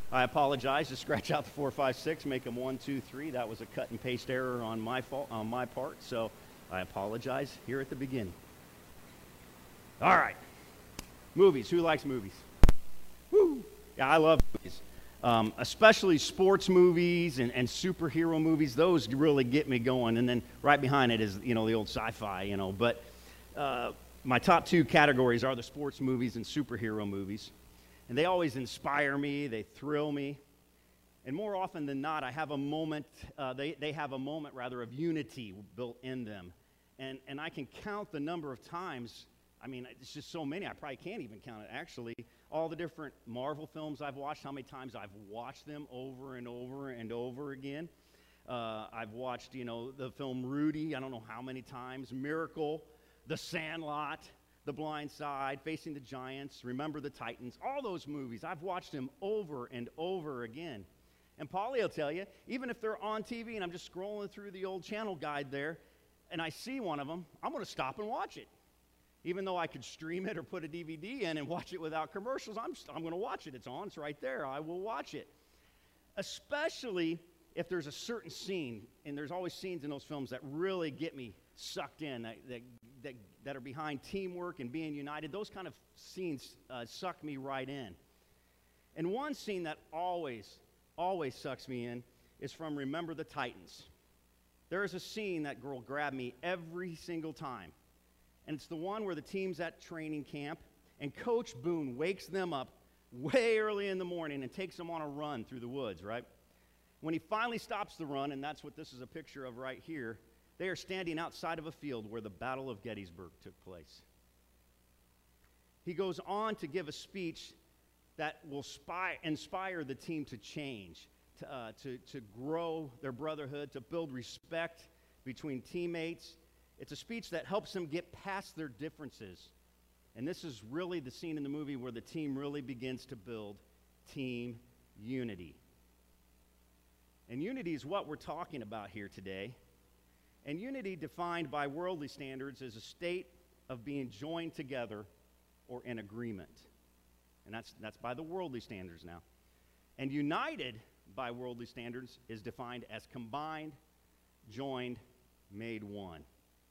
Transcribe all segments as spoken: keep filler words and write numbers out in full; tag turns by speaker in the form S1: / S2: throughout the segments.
S1: I apologize to scratch out the four, five, six, make them one, two, three. That was a cut and paste error on my fault, on my part, so I apologize here at the beginning. All right, movies. Who likes movies? Woo! Yeah, I love movies, um, especially sports movies and, and superhero movies. Those really get me going. And then right behind it is, you know, the old sci-fi, you know. But uh, my top two categories are the sports movies and superhero movies. And they always inspire me, they thrill me. And more often than not, I have a moment, uh, they, they have a moment, rather, of unity built in them. And, and I can count the number of times, I mean, it's just so many, I probably can't even count it, actually. All the different Marvel films I've watched, how many times I've watched them over and over and over again. Uh, I've watched, you know, the film Rudy, I don't know how many times, Miracle, The Sandlot, The Blind Side, Facing the Giants, Remember the Titans, all those movies. I've watched them over and over again. And Paulie will tell you, even if they're on T V and I'm just scrolling through the old channel guide there, and I see one of them, I'm going to stop and watch it. Even though I could stream it or put a D V D in and watch it without commercials, I'm, I'm going to watch it. It's on. It's right there. I will watch it. Especially if there's a certain scene, and there's always scenes in those films that really get me sucked in, that, that, that, that are behind teamwork and being united. Those kind of scenes uh, suck me right in. And one scene that always, always sucks me in is from Remember the Titans. There is a scene that will grab me every single time. And it's the one where the team's at training camp, and Coach Boone wakes them up way early in the morning and takes them on a run through the woods, right? When he finally stops the run, and that's what this is a picture of right here, they are standing outside of a field where the Battle of Gettysburg took place. He goes on to give a speech that will spy, inspire the team to change, to, uh, to, to grow their brotherhood, to build respect between teammates. It's a speech that helps them get past their differences. And this is really the scene in the movie where the team really begins to build team unity. And unity is what we're talking about here today. And unity, defined by worldly standards, is a state of being joined together or in agreement. And that's, that's by the worldly standards now. And united by worldly standards is defined as combined, joined, made one.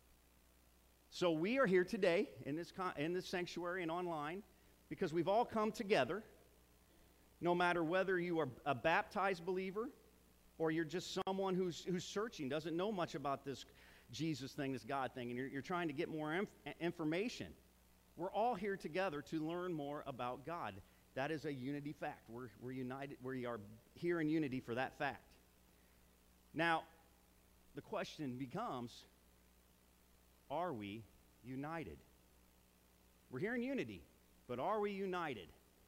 S1: So we are here today in this, in this sanctuary and online because we've all come together, no matter whether you are a baptized believer or you're just someone who's, who's searching, doesn't know much about this Jesus thing, this God thing, and you're, you're trying to get more inf information. We're all here together to learn more about God. That is a unity fact. We're, we're united, we are here in unity for that fact. Now, the question becomes, are we united? We're here in unity, but are we united?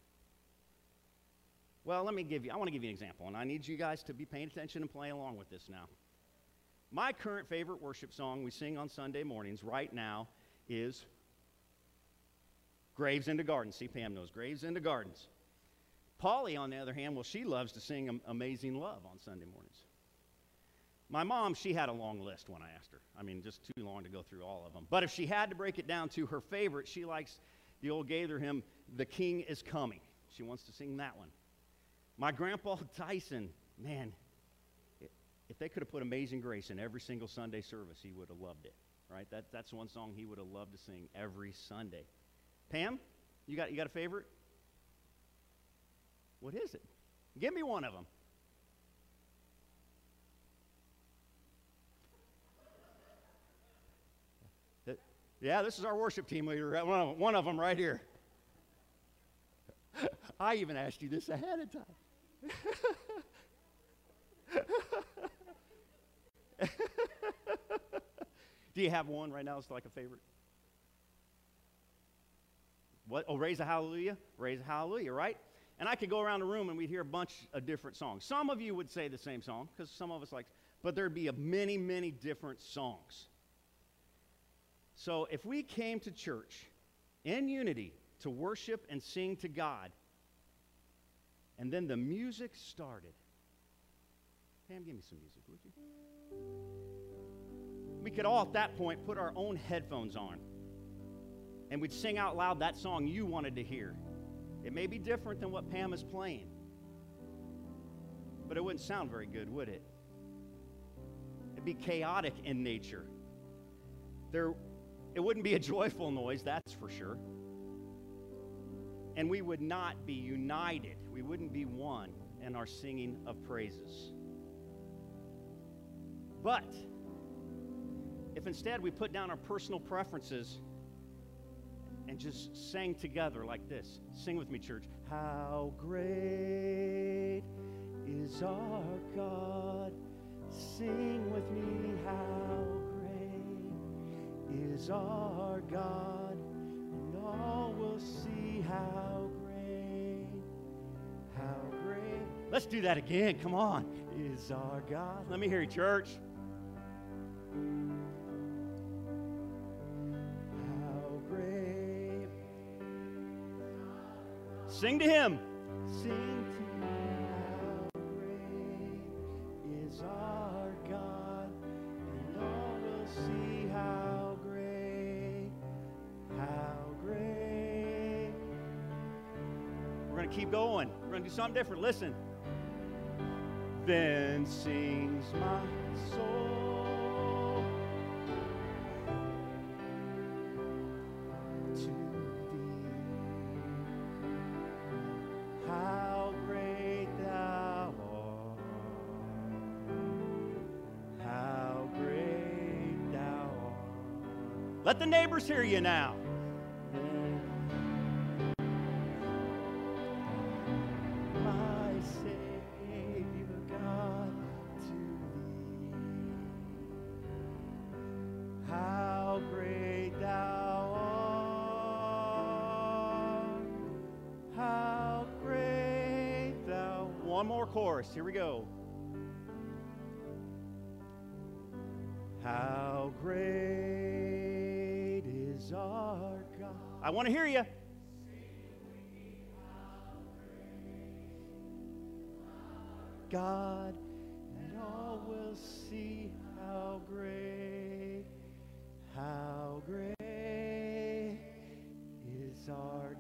S1: Well, let me give you, I want to give you an example, and I need you guys to be paying attention and playing along with this now. My current favorite worship song we sing on Sunday mornings right now is Graves into Gardens. See, Pam knows Graves into Gardens. Polly, on the other hand, well, she loves to sing Amazing Love on Sunday mornings. My mom, she had a long list when I asked her. I mean, just too long to go through all of them. But if she had to break it down to her favorite, she likes the old Gaither hymn, The King is Coming. She wants to sing that one. My grandpa Tyson, man, if they could have put Amazing Grace in every single Sunday service, he would have loved it, right? That, that's one song he would have loved to sing every Sunday. Pam, you got, you got a favorite? What is it? Give me one of them. Yeah, this is our worship team leader, one of, one of them right here. I even asked you this ahead of time. Do you have one right now that's like a favorite? What? Oh, Raise a Hallelujah? Raise a Hallelujah, right? And I could go around the room and we'd hear a bunch of different songs. Some of you would say the same song, because some of us like, but there'd be a many, many different songs. So if we came to church in unity to worship and sing to God, and then the music started. Pam, give me some music, would you? We could all at that point put our own headphones on, and we'd sing out loud that song you wanted to hear. It may be different than what Pam is playing, but it wouldn't sound very good, would it? It'd be chaotic in nature. There, it wouldn't be a joyful noise, that's for sure. And we would not be united. We wouldn't be one in our singing of praises. But if instead we put down our personal preferences and just sang together like this. Sing with me, church. How great is our God. Sing with me, how great is our God. And all will see how great, how great. Let's do that again. Come on. Is our God. Let me hear you, church. Sing to him. Sing to him, how great is our God, and all will see how great, how great. We're going to keep going. We're going to do something different. Listen. Then sings my soul Let the neighbors hear you now. My Savior God, to thee, how great thou art, how great thou. One more chorus. Here we go. How great is our God. I want to hear you. God, and all will see how great, how great is our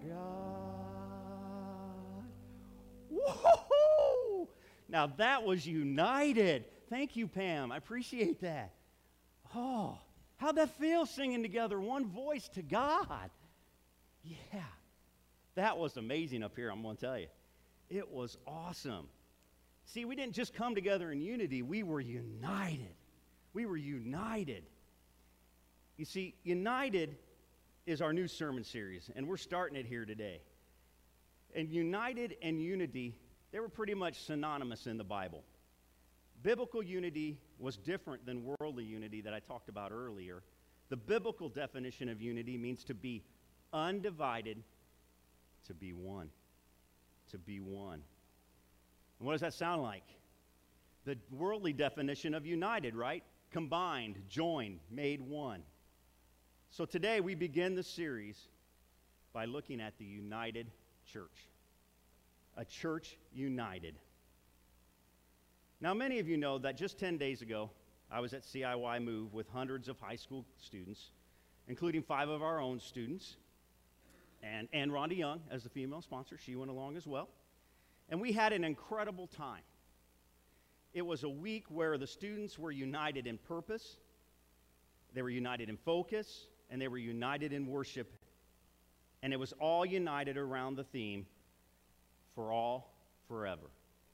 S1: God. Woo-hoo-hoo! Now that was united. Thank you, Pam. I appreciate that. Oh, how'd that feel singing together, one voice to God? Yeah, that was amazing up here, I'm going to tell you. It was awesome. See, we didn't just come together in unity, we were united. We were united. You see, united is our new sermon series, and we're starting it here today. And united and unity, they were pretty much synonymous in the Bible. Biblical unity was different than worldly unity that I talked about earlier. The biblical definition of unity means to be undivided, to be one. To be one. And what does that sound like? The worldly definition of united, right? Combined, joined, made one. So today we begin the series by looking at the united church. A church united. Now, many of you know that just ten days ago, I was at C I Y Move with hundreds of high school students, including five of our own students, and, and Rhonda Young as the female sponsor. She went along as well. And we had an incredible time. It was a week where the students were united in purpose, they were united in focus, and they were united in worship. And it was all united around the theme, for all, forever.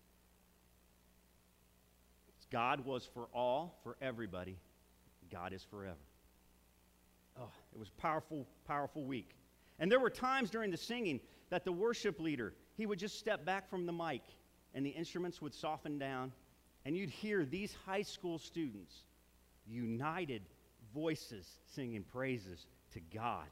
S1: God was for all, for everybody. God is forever. Oh, it was a powerful, powerful week. And there were times during the singing that the worship leader, he would just step back from the mic and the instruments would soften down and you'd hear these high school students, united voices singing praises to God.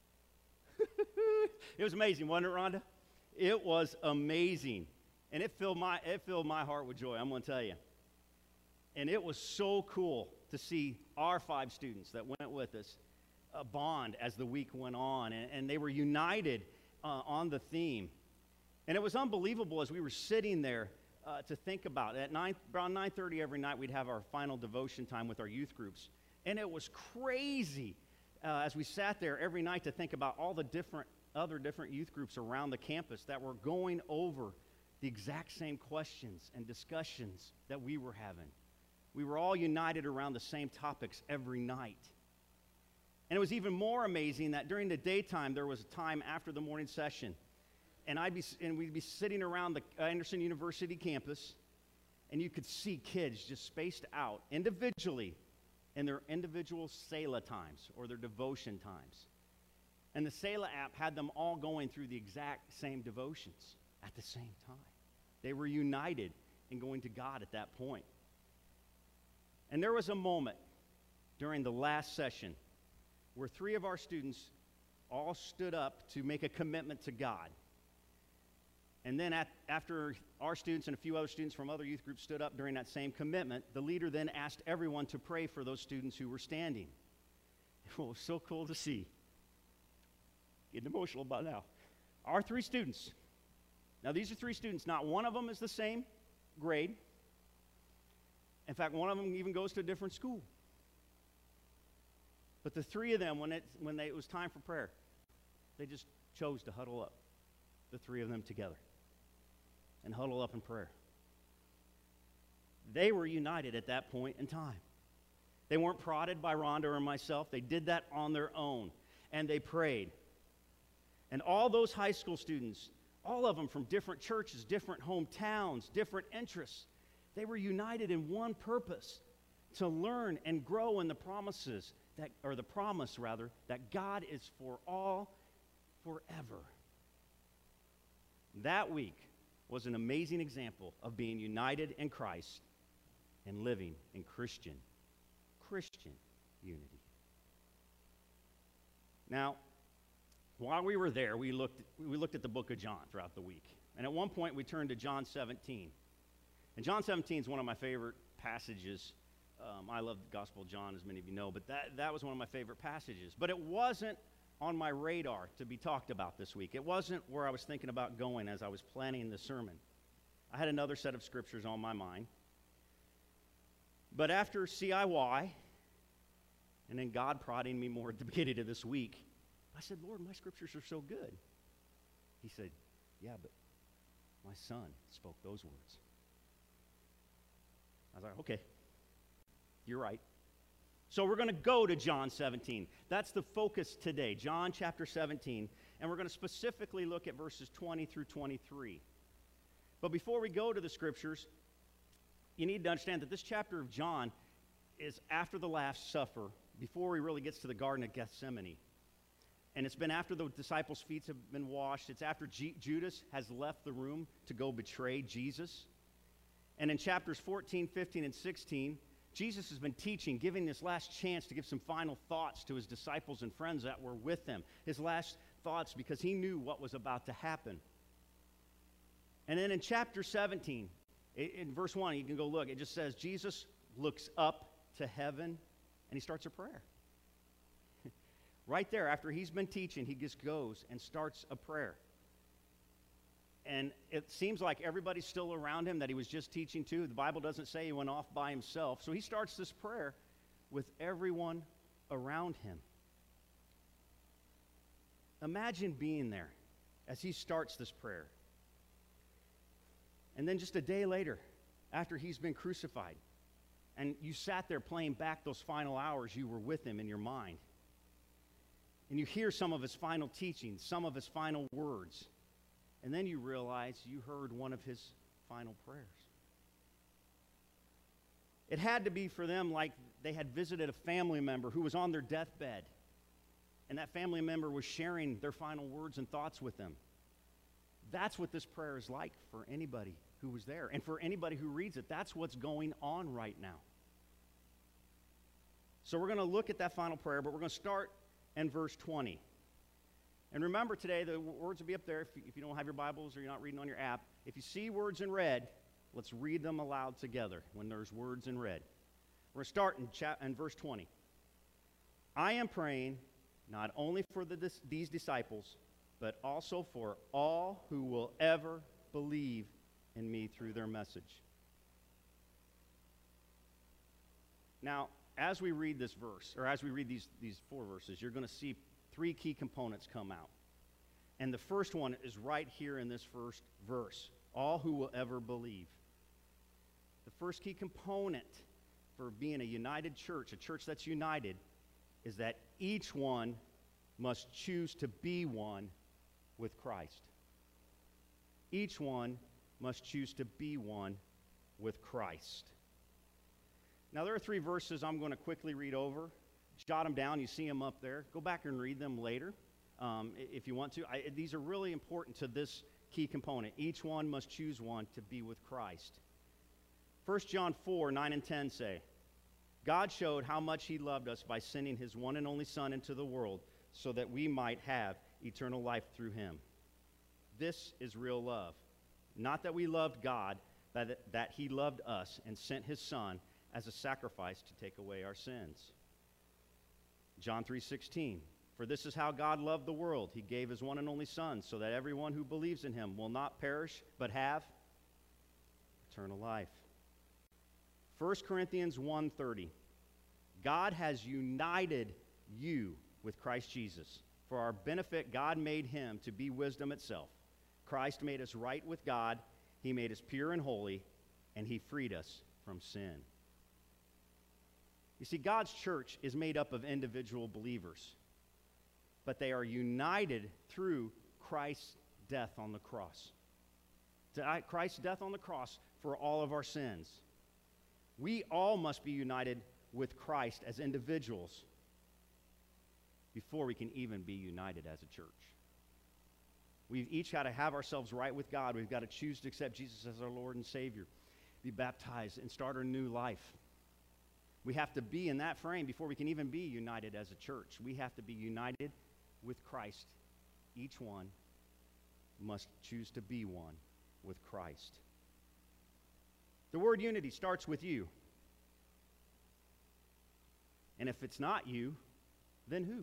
S1: It was amazing, wasn't it, Rhonda? It was amazing. And it filled my, it filled my heart with joy, I'm going to tell you. And it was so cool to see our five students that went with us uh, bond as the week went on. And, and they were united uh, on the theme. And it was unbelievable as we were sitting there uh, to think about it. At nine, around nine thirty every night, we'd have our final devotion time with our youth groups. And it was crazy uh, as we sat there every night to think about all the different other different youth groups around the campus that were going over the exact same questions and discussions that we were having. We were all united around the same topics every night. And it was even more amazing that during the daytime, there was a time after the morning session, and I'd be and we'd be sitting around the Anderson University campus, and you could see kids just spaced out individually in their individual Selah times or their devotion times. And the Selah app had them all going through the exact same devotions at the same time. They were united in going to God at that point. And there was a moment during the last session where three of our students all stood up to make a commitment to God. And then at, after our students and a few other students from other youth groups stood up during that same commitment, the leader then asked everyone to pray for those students who were standing. It was so cool to see. Getting emotional about now. Our three students. Now these are three students. Not one of them is the same grade. In fact, one of them even goes to a different school. But the three of them, when it, when they, it was time for prayer, they just chose to huddle up, the three of them together, and huddle up in prayer. They were united at that point in time. They weren't prodded by Rhonda or myself. They did that on their own, and they prayed. And all those high school students, all of them from different churches, different hometowns, different interests, they were united in one purpose, to learn and grow in the promises that, or the promise rather, that God is for all forever. That week was an amazing example of being united in Christ and living in Christian, Christian unity. Now, while we were there, we looked, we looked at the book of John throughout the week. And at one point, we turned to John seventeen. And John seventeen is one of my favorite passages. Um, I love the Gospel of John, as many of you know, but that, that was one of my favorite passages. But it wasn't on my radar to be talked about this week. It wasn't where I was thinking about going as I was planning the sermon. I had another set of scriptures on my mind. But after C I Y, and then God prodding me more at the beginning of this week, I said, Lord, my scriptures are so good. He said, yeah, but my son spoke those words. I was like, okay, you're right. So we're going to go to John seventeen. That's the focus today, John chapter seventeen. And we're going to specifically look at verses twenty through twenty-three. But before we go to the scriptures, you need to understand that this chapter of John is after the Last Supper, before he really gets to the Garden of Gethsemane. And it's been after the disciples' feet have been washed. It's after G- Judas has left the room to go betray Jesus. And in chapters fourteen, fifteen, and sixteen, Jesus has been teaching, giving this last chance to give some final thoughts to his disciples and friends that were with him. His last thoughts because he knew what was about to happen. And then in chapter seventeen, in verse one, you can go look. It just says, Jesus looks up to heaven and he starts a prayer. Right there, after he's been teaching, he just goes and starts a prayer. And it seems like everybody's still around him that he was just teaching to. The Bible doesn't say he went off by himself. So he starts this prayer with everyone around him. Imagine being there as he starts this prayer. And then just a day later, after he's been crucified, and you sat there playing back those final hours you were with him in your mind. And you hear some of his final teachings, some of his final words. And then you realize you heard one of his final prayers. It had to be for them like they had visited a family member who was on their deathbed. And that family member was sharing their final words and thoughts with them. That's what this prayer is like for anybody who was there. And for anybody who reads it, that's what's going on right now. So we're going to look at that final prayer, but we're going to start in verse twenty. And remember today, the words will be up there if you, if you don't have your Bibles or you're not reading on your app. If you see words in red, let's read them aloud together when there's words in red. We're going to start in, cha- in verse twenty. I am praying not only for the, this, these disciples, but also for all who will ever believe in me through their message. Now, as we read this verse, or as we read these, these four verses, you're going to see three key components come out. And the first one is right here in this first verse. all who will ever believe. The first key component for being a united church, a church that's united, is that each one must choose to be one with Christ. Each one must choose to be one with Christ. Now, there are three verses I'm going to quickly read over. Jot them down. You see them up there. Go back and read them later um, if you want to. I, these are really important to this key component. Each one must choose one to be with Christ. First John four, nine and ten say, God showed how much he loved us by sending his one and only Son into the world so that we might have eternal life through him. This is real love. Not that we loved God, but that he loved us and sent his Son as a sacrifice to take away our sins. John three sixteen, for this is how God loved the world. He gave his one and only Son so that everyone who believes in him will not perish but have eternal life. First Corinthians one thirty, God has united you with Christ Jesus. For our benefit, God made him to be wisdom itself. Christ made us right with God. He made us pure and holy, and he freed us from sin. You see, God's church is made up of individual believers, but they are united through Christ's death on the cross. Christ's death on the cross for all of our sins. We all must be united with Christ as individuals before we can even be united as a church. We've each got to have ourselves right with God. We've got to choose to accept Jesus as our Lord and Savior, be baptized, and start our new life. We have to be in that frame before we can even be united as a church. We have to be united with Christ. Each one must choose to be one with Christ. The word unity starts with you. And if it's not you, then who?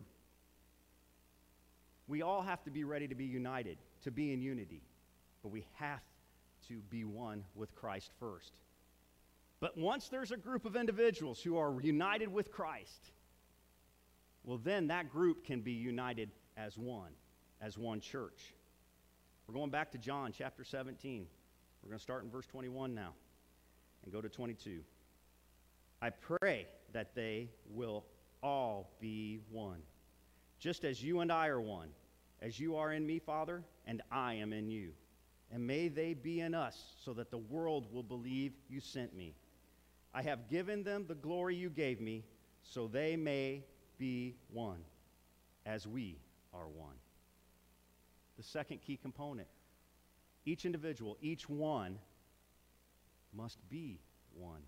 S1: We all have to be ready to be united, to be in unity. But we have to be one with Christ first. But once there's a group of individuals who are united with Christ, well, then that group can be united as one, as one church. We're going back to John chapter seventeen. We're going to start in verse twenty-one now and go to twenty-two. I pray that they will all be one, just as you and I are one, as you are in me, Father, and I am in you. And may they be in us, so that the world will believe you sent me. I have given them the glory you gave me, so they may be one, as we are one. The second key component, each individual, each one, must be one.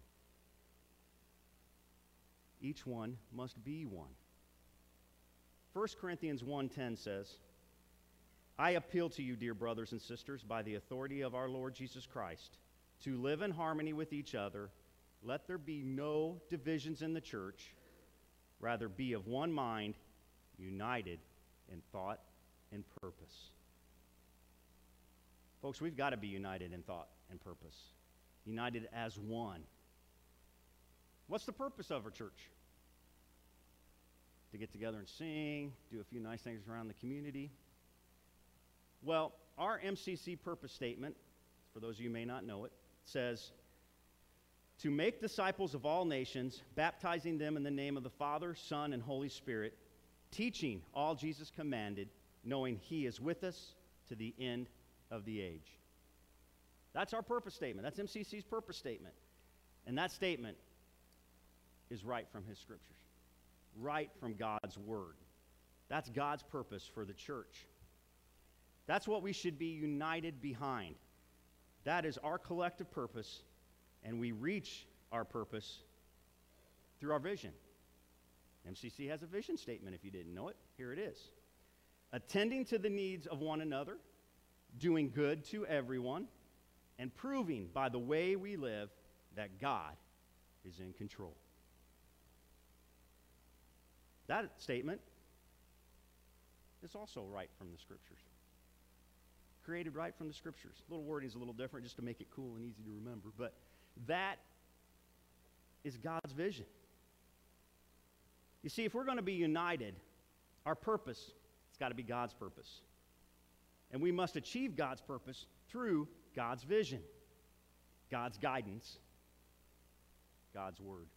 S1: Each one must be one. First Corinthians one ten says, I appeal to you, dear brothers and sisters, by the authority of our Lord Jesus Christ, to live in harmony with each other. Let there be no divisions in the church. Rather, be of one mind, united in thought and purpose. Folks, we've got to be united in thought and purpose. United as one. What's the purpose of our church? To get together and sing, do a few nice things around the community. Well, our M C C purpose statement, for those of you who may not know it, says, to make disciples of all nations, baptizing them in the name of the Father, Son, and Holy Spirit, teaching all Jesus commanded, knowing he is with us to the end of the age. That's our purpose statement. That's M C C's purpose statement. And that statement is right from his scriptures, right from God's word. That's God's purpose for the church. That's what we should be united behind. That is our collective purpose, and we reach our purpose through our vision. M C C has a vision statement if you didn't know it. Here it is. Attending to the needs of one another, doing good to everyone, and proving by the way we live that God is in control. That statement is also right from the scriptures. Created right from the scriptures. A little wording is a little different just to make it cool and easy to remember, but that is God's vision. You see, if we're going to be united, our purpose, it's got to be God's purpose. And we must achieve God's purpose through God's vision, God's guidance, God's word.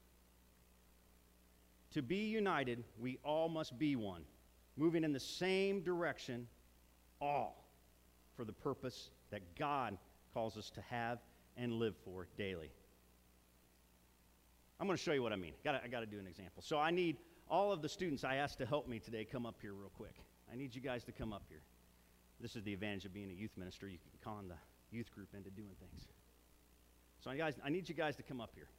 S1: To be united, we all must be one, moving in the same direction, all for the purpose that God calls us to have and live for daily. I'm going to show you what I mean. Gotta, I got to do an example. So I need all of the students I asked to help me today come up here real quick. I need you guys to come up here. This is the advantage of being a youth minister. You can con the youth group into doing things. So guys, I need you guys to come up here.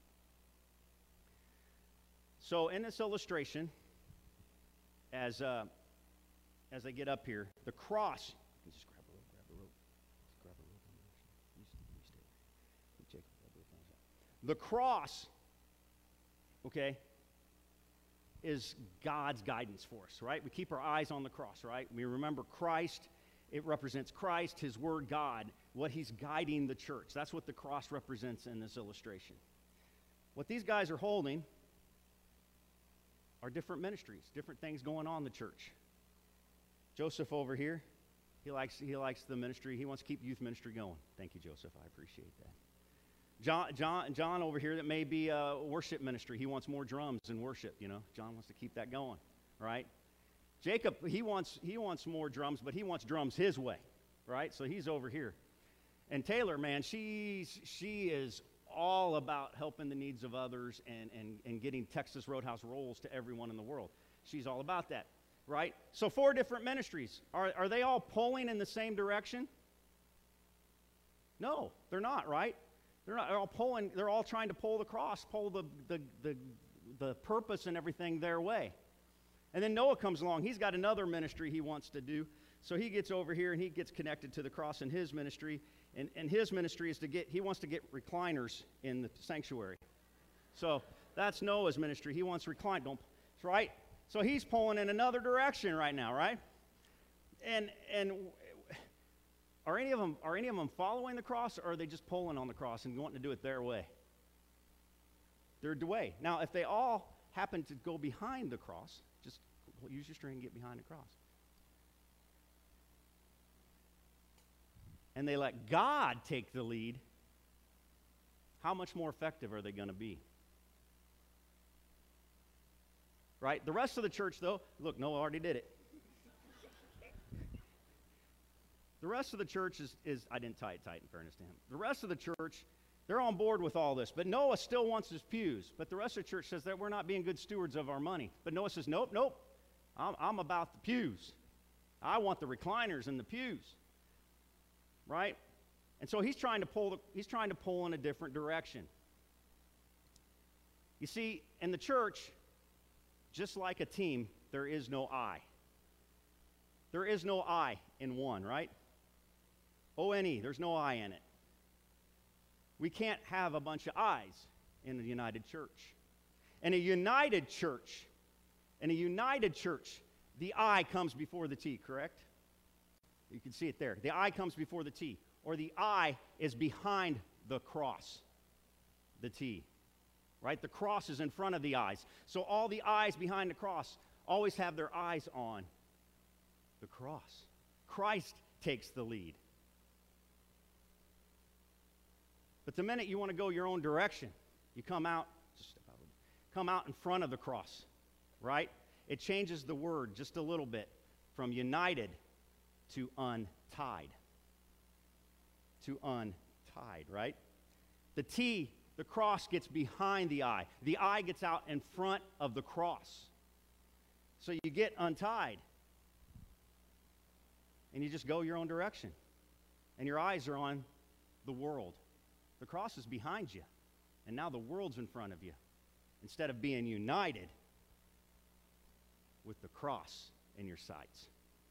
S1: So in this illustration, as uh, as I get up here, the cross. You can just grab a rope, grab a rope, just grab a rope. You stay, you stay. You take both hands up. The cross, okay, is God's guidance for us, right? We keep our eyes on the cross, right? We remember Christ. It represents Christ, His Word, God, what He's guiding the church. That's what the cross represents in this illustration. What these guys are holding are different ministries, different things going on in the church. Joseph over here, he likes, he likes the ministry. He wants to keep youth ministry going. Thank you, Joseph. I appreciate that. John, John, John over here, that may be a worship ministry. He wants more drums and worship, you know. John wants to keep that going, right? Jacob, he wants, he wants more drums, but he wants drums his way, right? So he's over here. And Taylor, man, she's, she is all about helping the needs of others and, and, and getting Texas Roadhouse rolls to everyone in the world. She's all about that, right? So four different ministries. Are, are they all pulling in the same direction? No, they're not, right? They're not. They're all pulling. They're all trying to pull the cross, pull the, the, the, the purpose and everything their way. And then Noah comes along. He's got another ministry he wants to do. So he gets over here and he gets connected to the cross in his ministry. And, and his ministry is to get, he wants to get recliners in the sanctuary. So that's Noah's ministry. He wants recline, don't, right? So he's pulling in another direction right now, right? And, and are any of them, are any of them following the cross, or are they just pulling on the cross and wanting to do it their way? Their way. Now, if they all happen to go behind the cross, just use your string and get behind the cross. And they let God take the lead, how much more effective are they going to be? Right? The rest of the church, though, look, Noah already did it. The rest of the church is, is, I didn't tie it tight in fairness to him. The rest of the church, they're on board with all this. But Noah still wants his pews. But the rest of the church says that we're not being good stewards of our money. But Noah says, nope, nope. I'm, I'm about the pews. I want the recliners and the pews. Right? And so he's trying to pull the, he's trying to pull in a different direction. You see, in the church, just like a team, there is no I. There is no I in one, right? O N E, there's no I in it. We can't have a bunch of I's in a united church. In a united church, in a united church, the I comes before the T, correct? You can see it there. The I comes before the T, or the I is behind the cross, the T, right? The cross is in front of the I's. So all the I's behind the cross always have their eyes on the cross. Christ takes the lead. But the minute you want to go your own direction, you come out, just step out, come out in front of the cross, right? It changes the word just a little bit from united to untied. To untied, right? The T, the cross gets behind the I. The I gets out in front of the cross. So you get untied. And you just go your own direction. And your eyes are on the world. The cross is behind you. And now the world's in front of you. Instead of being united with the cross in your sights.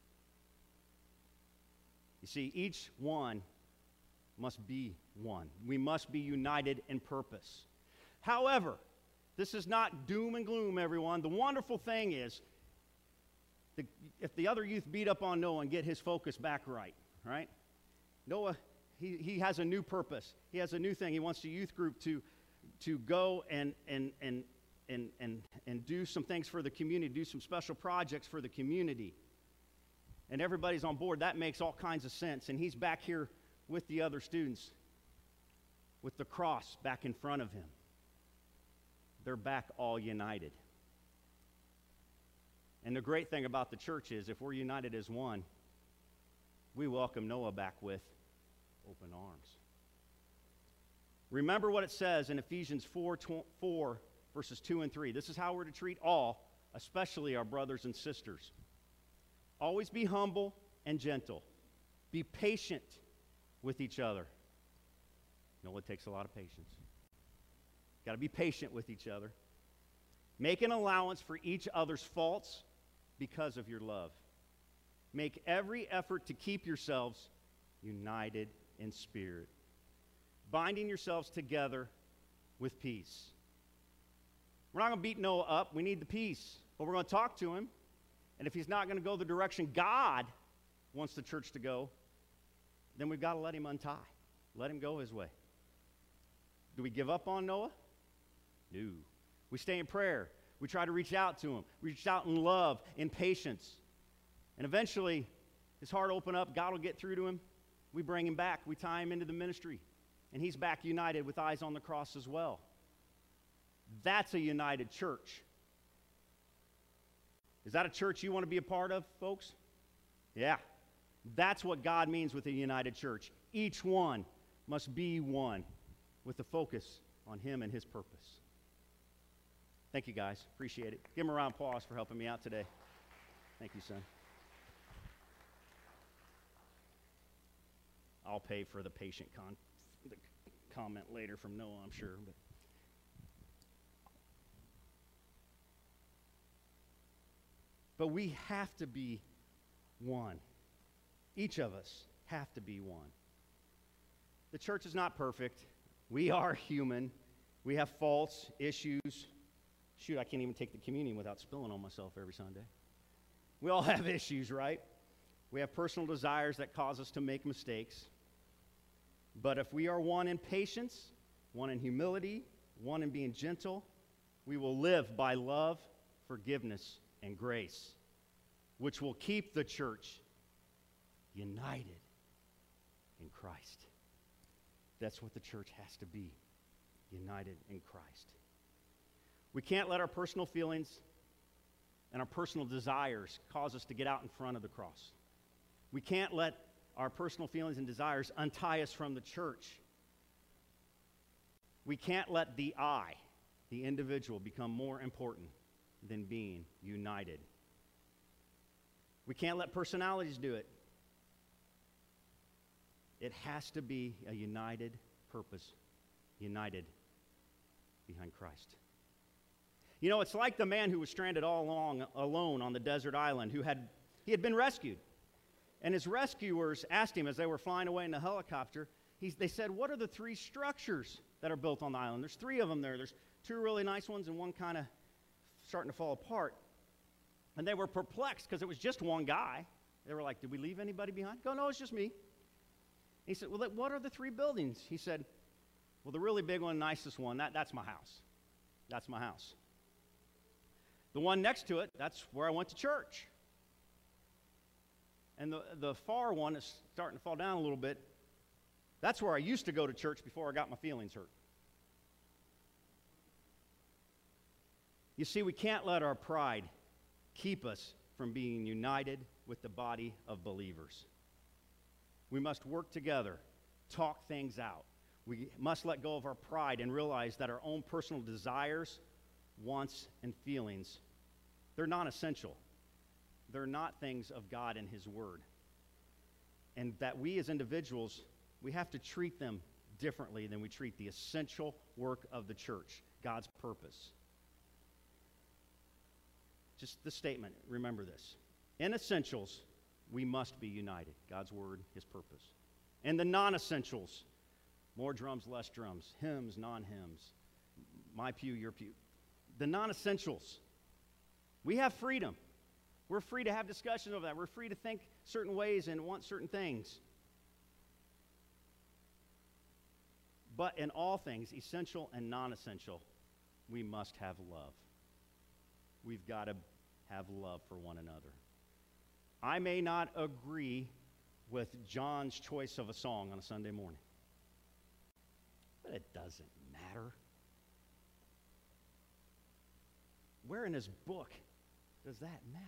S1: You see, each one must be one. We must be united in purpose. However, this is not doom and gloom, everyone. The wonderful thing is, the, if the other youth beat up on Noah and get his focus back right, right? Noah, he, he has a new purpose. He has a new thing. He wants the youth group to, to go and, and, and, and, and, and do some things for the community, do some special projects for the community. And everybody's on board. That makes all kinds of sense. And he's back here with the other students with the cross back in front of him. They're back all united. And the great thing about the church is if we're united as one, we welcome Noah back with open arms. Remember what it says in Ephesians four, four, verses two and three. This is how we're to treat all, especially our brothers and sisters. Always be humble and gentle. Be patient with each other. Noah takes a lot of patience. Got to be patient with each other. Make an allowance for each other's faults because of your love. Make every effort to keep yourselves united in spirit, binding yourselves together with peace. We're not going to beat Noah up. We need the peace. But we're going to talk to him. And if he's not going to go the direction God wants the church to go, then we've got to let him untie. Let him go his way. Do we give up on Noah? No. We stay in prayer. We try to reach out to him. Reach out in love, in patience. And eventually, his heart will open up. God will get through to him. We bring him back. We tie him into the ministry. And he's back united with eyes on the cross as well. That's a united church. Is that a church you want to be a part of, folks? Yeah. That's what God means with a united church. Each one must be one with the focus on him and his purpose. Thank you, guys. Appreciate it. Give him a round of applause for helping me out today. Thank you, son. I'll pay for the patient con- the comment later from Noah, I'm sure. But But we have to be one. Each of us have to be one. The church is not perfect. We are human. We have faults, issues. Shoot, I can't even take the communion without spilling on myself every Sunday. We all have issues, right? We have personal desires that cause us to make mistakes. But if we are one in patience, one in humility, one in being gentle, we will live by love, forgiveness, and grace, which will keep the church united in Christ. That's what the church has to be, united in Christ. We can't let our personal feelings and our personal desires cause us to get out in front of the cross. We can't let our personal feelings and desires untie us from the church. We can't let the I, the individual, become more important than being united. We can't let personalities do it. It has to be a united purpose, united behind Christ. You know, it's like the man who was stranded all along alone on the desert island, who had he had been rescued. And his rescuers asked him as they were flying away in the helicopter, he's, they said, what are the three structures that are built on the island? There's three of them there. There's two really nice ones and one kind of starting to fall apart. And they were perplexed because it was just one guy. They were like, did we leave anybody behind? Go, no, it's just me. He said, well, what are the three buildings? He said, well, the really big one, nicest one, that, that's my house. That's my house. The one next to it, that's where I went to church. And the, the far one is starting to fall down a little bit. That's where I used to go to church before I got my feelings hurt. You see, we can't let our pride keep us from being united with the body of believers. We must work together, talk things out. We must let go of our pride and realize that our own personal desires, wants, and feelings, they're non-essential. They're not things of God and His Word. And that we as individuals, we have to treat them differently than we treat the essential work of the church, God's purpose. Just the statement, remember this. In essentials, we must be united. God's Word, His purpose. In the non-essentials, more drums, less drums, hymns, non-hymns, my pew, your pew. The non-essentials, we have freedom. We're free to have discussions over that. We're free to think certain ways and want certain things. But in all things, essential and non-essential, we must have love. We've got to have love for one another. I may not agree with John's choice of a song on a Sunday morning. But it doesn't matter. Where in his book does that matter?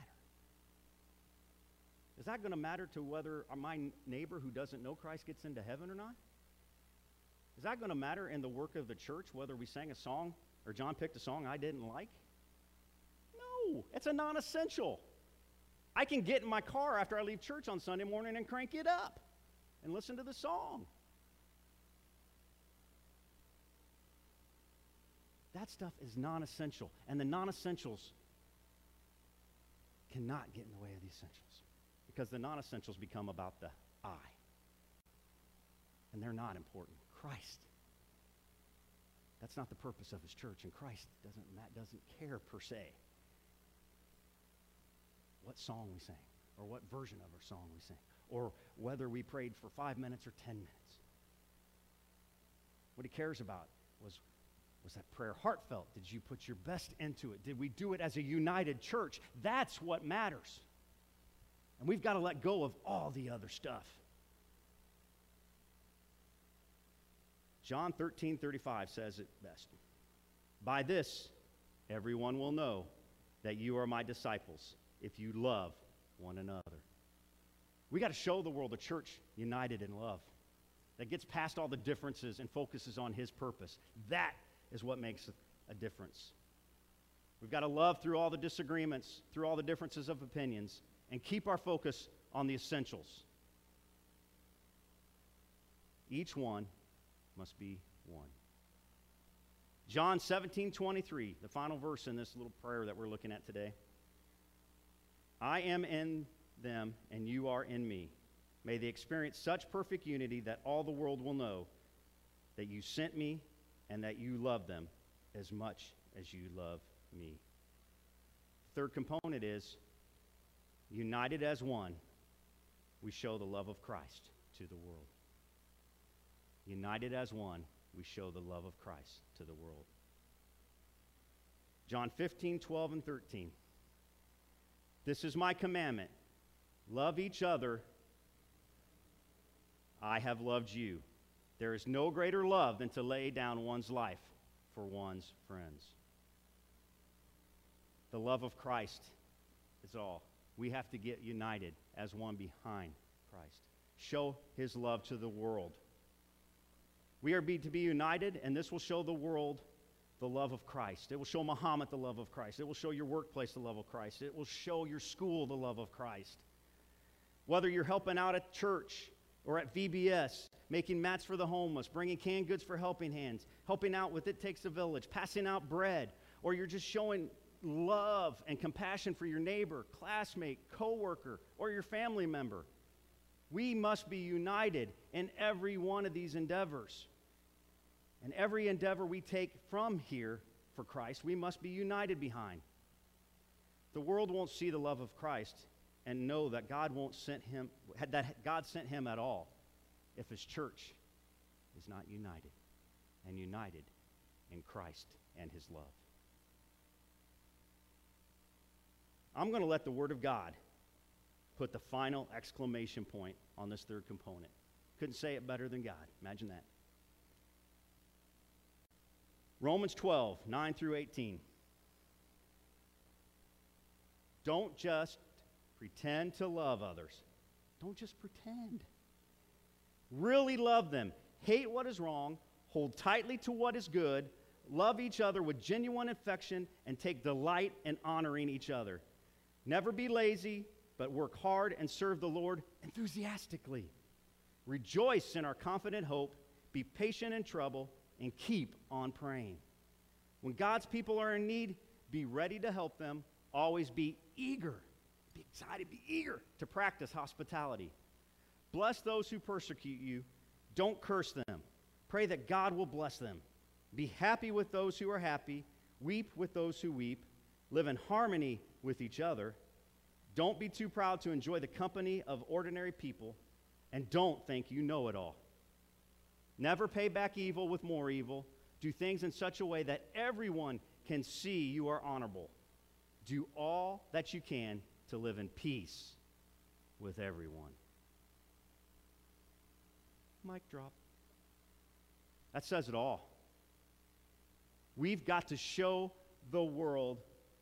S1: Is that going to matter to whether my neighbor who doesn't know Christ gets into heaven or not? Is that going to matter in the work of the church, whether we sang a song or John picked a song I didn't like? No, it's a non-essential. I can get in my car after I leave church on Sunday morning and crank it up and listen to the song. That stuff is non-essential, and the non-essentials cannot get in the way of the essentials, because the non-essentials become about the I, and they're not important. Christ. That's not the purpose of his church, and Christ doesn't, that doesn't care per se what song we sang, or what version of our song we sang, or whether we prayed for five minutes or ten minutes. What he cares about was, was that prayer heartfelt? Did you put your best into it? Did we do it as a united church? That's what matters. And we've got to let go of all the other stuff. John thirteen thirty-five says it best. By this, everyone will know that you are my disciples, if you love one another. We got to show the world a church united in love that gets past all the differences and focuses on his purpose. That is what makes a difference. We've got to love through all the disagreements, through all the differences of opinions, and keep our focus on the essentials. Each one must be one. John seventeen twenty-three, the final verse in this little prayer that we're looking at today. I am in them, and you are in me. May they experience such perfect unity that all the world will know that you sent me and that you love them as much as you love me. Third component is, united as one, we show the love of Christ to the world. United as one, we show the love of Christ to the world. John fifteen, twelve, and thirteen. This is my commandment. Love each other. I have loved you. There is no greater love than to lay down one's life for one's friends. The love of Christ is all. We have to get united as one behind Christ. Show his love to the world. We are be, to be united, and this will show the world the love of Christ. It will show Muhammad the love of Christ. It will show your workplace the love of Christ. It will show your school the love of Christ. Whether you're helping out at church or at V B S, making mats for the homeless, bringing canned goods for Helping Hands, helping out with It Takes a Village, passing out bread, or you're just showing love and compassion for your neighbor, classmate, coworker, or your family member. We must be united in every one of these endeavors. And every endeavor we take from here for Christ, we must be united behind. The world won't see the love of Christ and know that God won't sent him, that God sent him at all if his church is not united and united in Christ and his love. I'm going to let the Word of God put the final exclamation point on this third component. Couldn't say it better than God. Imagine that. Romans twelve, nine through eighteen. Don't just pretend to love others. Don't just pretend. Really love them. Hate what is wrong. Hold tightly to what is good. Love each other with genuine affection and take delight in honoring each other. Never be lazy, but work hard and serve the Lord enthusiastically. Rejoice in our confident hope. Be patient in trouble and keep on praying. When God's people are in need, be ready to help them. Always be eager. Be excited. Be eager to practice hospitality. Bless those who persecute you. Don't curse them. Pray that God will bless them. Be happy with those who are happy. Weep with those who weep. Live in harmony with each other. Don't be too proud to enjoy the company of ordinary people. And don't think you know it all. Never pay back evil with more evil. Do things in such a way that everyone can see you are honorable. Do all that you can to live in peace with everyone. Mic drop. That says it all. We've got to show the world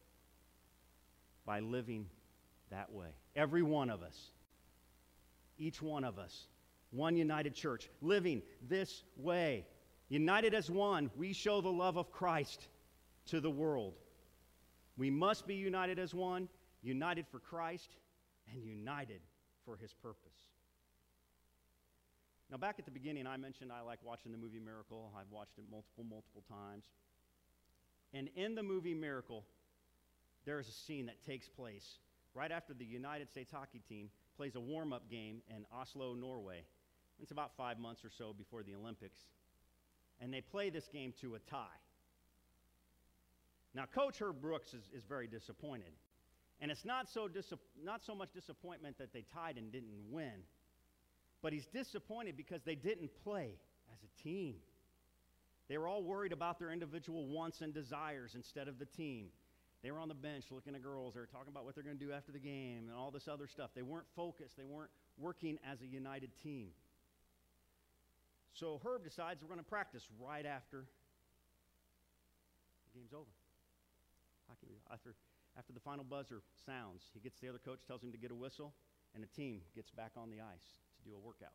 S1: by living that way. Every one of us. Each one of us. One united church. Living this way. United as one, we show the love of Christ to the world. We must be united as one, united for Christ, and united for His purpose. Now, back at the beginning, I mentioned I like watching the movie Miracle. I've watched it multiple, multiple times. And in the movie Miracle, there is a scene that takes place right after the United States hockey team plays a warm-up game in Oslo, Norway. It's about five months or so before the Olympics. And they play this game to a tie. Now, Coach Herb Brooks is, is very disappointed. And it's not so, dis- not so much disappointment that they tied and didn't win, but he's disappointed because they didn't play as a team. They were all worried about their individual wants and desires instead of the team. They were on the bench looking at girls. They were talking about what they're going to do after the game and all this other stuff. They weren't focused. They weren't working as a united team. So Herb decides we're going to practice right after the game's over. Hockey, after, after the final buzzer sounds, he gets the other coach, tells him to get a whistle, and the team gets back on the ice to do a workout.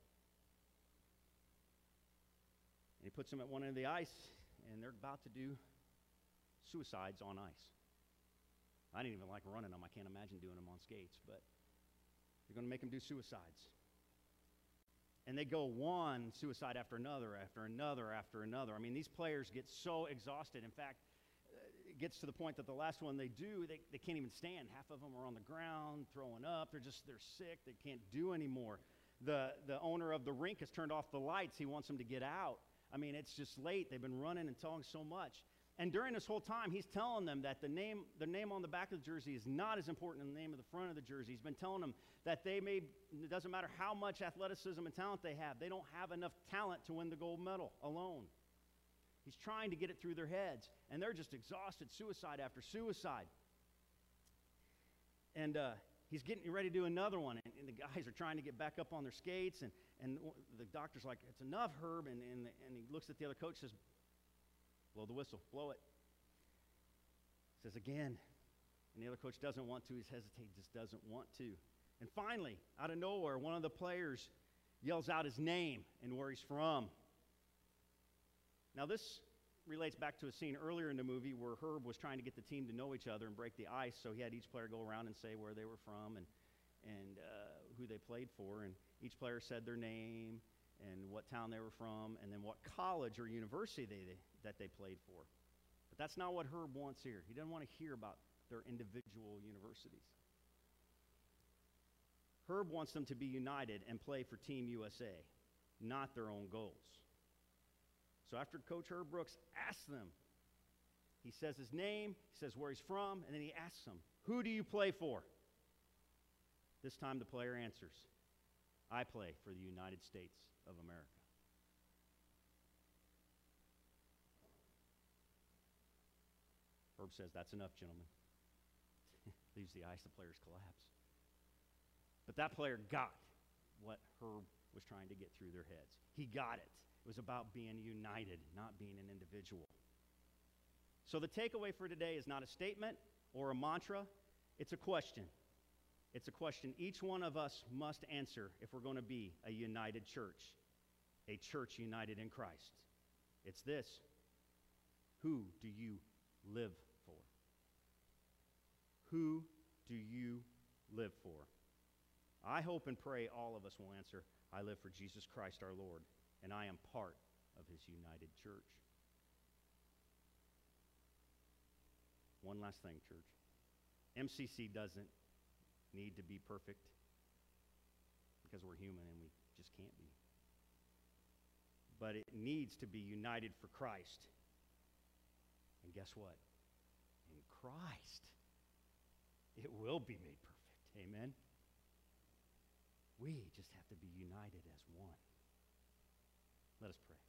S1: And he puts them at one end of the ice, and they're about to do suicides on ice. I didn't even like running them. I can't imagine doing them on skates, but they're going to make them do suicides. And they go one suicide after another, after another, after another. I mean, these players get so exhausted. In fact, it gets to the point that the last one they do, they, they can't even stand. Half of them are on the ground, throwing up. They're just, they're sick. They can't do anymore. The, the owner of the rink has turned off the lights. He wants them to get out. I mean, it's just late. They've been running and talking so much. And during this whole time, he's telling them that the name, the name on the back of the jersey is not as important as the name of the front of the jersey. He's been telling them that they may, it doesn't matter how much athleticism and talent they have, they don't have enough talent to win the gold medal alone. He's trying to get it through their heads, and they're just exhausted, suicide after suicide. And uh, he's getting ready to do another one, and, and the guys are trying to get back up on their skates, and, and the doctor's like, it's enough, Herb, and, and, and he looks at the other coach and says, blow the whistle, blow it. Says again, and the other coach doesn't want to, he's hesitating, just doesn't want to. And finally, out of nowhere, one of the players yells out his name and where he's from. Now this relates back to a scene earlier in the movie where Herb was trying to get the team to know each other and break the ice, so he had each player go around and say where they were from and, and uh, who they played for, and each player said their name and what town they were from, and then what college or university they, they, that they played for. But that's not what Herb wants here. He doesn't want to hear about their individual universities. Herb wants them to be united and play for Team U S A, not their own goals. So after Coach Herb Brooks asks them, he says his name, he says where he's from, and then he asks them, who do you play for? This time the player answers, I play for the United States of America. Herb says, that's enough, gentlemen. Leaves the ice, the players collapse. But that player got what Herb was trying to get through their heads. He got it. It was about being united, not being an individual. So the takeaway for today is not a statement or a mantra. It's a question. It's a question each one of us must answer if we're going to be a united church, a church united in Christ. It's this: who do you live for? Who do you live for? I hope and pray all of us will answer, I live for Jesus Christ our Lord, and I am part of his united church. One last thing, church. M C C doesn't need to be perfect because we're human and we just can't be. But it needs to be united for Christ. And guess what? In Christ, it will be made perfect. Amen? We just have to be united as one. Let us pray.